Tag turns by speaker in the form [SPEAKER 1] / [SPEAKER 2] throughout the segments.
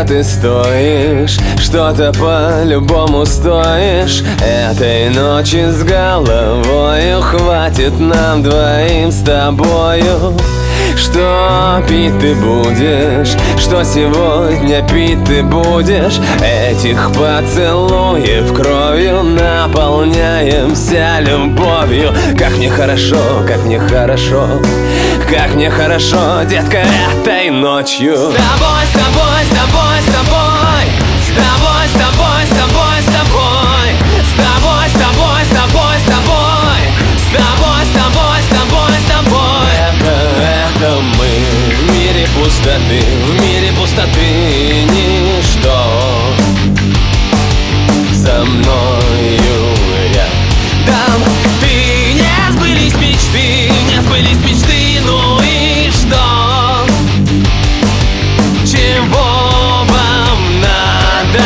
[SPEAKER 1] Детка, ты стоишь, что-то по-любому стоишь. Этой ночи с головою хватит нам двоим с тобою. Что пить ты будешь, что сегодня пить ты будешь? Этих поцелуев кровью наполняемся любовью. Как мне хорошо, как мне хорошо, как мне хорошо, детка, этой ночью. С тобой, с тобой, с тобой, с тобой, с тобой, с тобой, с тобой, с тобой, с тобой, с тобой, с тобой, с тобой, с тобой, с тобой, с тобой, с тобой. Это мы в мире пустоты, в мире пустоты ничто. За мною рядом ты, не сбылись мечты, не сбылись мечты, ну и что? Чего вам надо?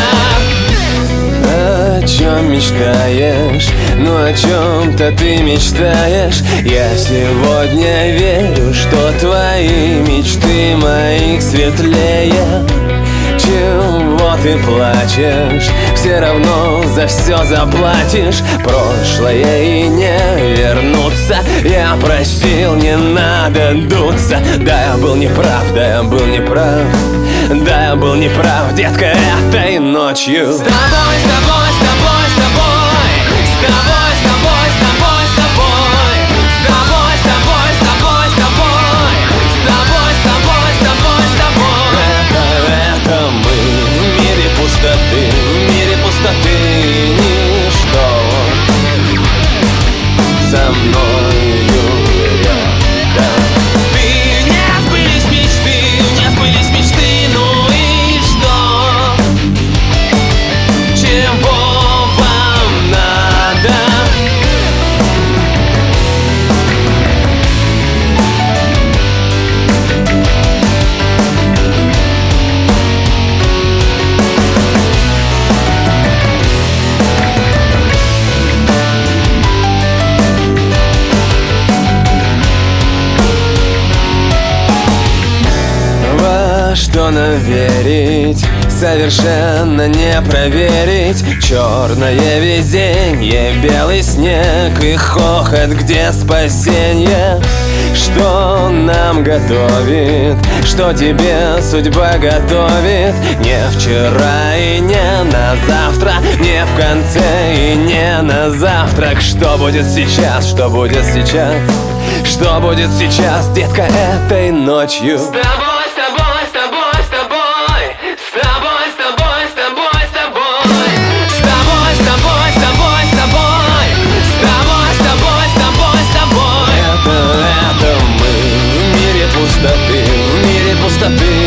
[SPEAKER 1] О чем мечтаешь? Ну о чем-то ты мечтаешь. Я сегодня верю, что твои мечты моих светлее. Чего ты плачешь? Все равно за все заплатишь. Прошлое и не вернуться. Я просил, не надо дуться. Да, я был неправ, да, я был неправ, да, я был неправ, детка, этой ночью. С тобой, с тобой, с тобой, с тобой, с тобой, с тобой, с тобой, с тобой, с тобой, с тобой, с тобой, с тобой, с тобой, с тобой, с тобой, с тобой. Это мы в мире пустоты, в мире пустоты ничто. За мною рядом ты, не сбылись мечты, не сбылись мечты, ну и что? Чего вам надо? Во что наверить, совершенно не проверить. Черное везенье, белый снег и хохот, где спасенье? Что нам готовит, что тебе судьба готовит? Не вчера и не на завтра, не в конце и не на завтрак. Что будет сейчас, что будет сейчас, что будет сейчас, детка, этой ночью? С тобой, с тобой, с тобой, с тобой, с тобой, с тобой, с тобой, с тобой, с тобой, с тобой, с тобой, с тобой, с тобой, с тобой, с тобой, с тобой. Это мы в мире пустоты, в мире пустоты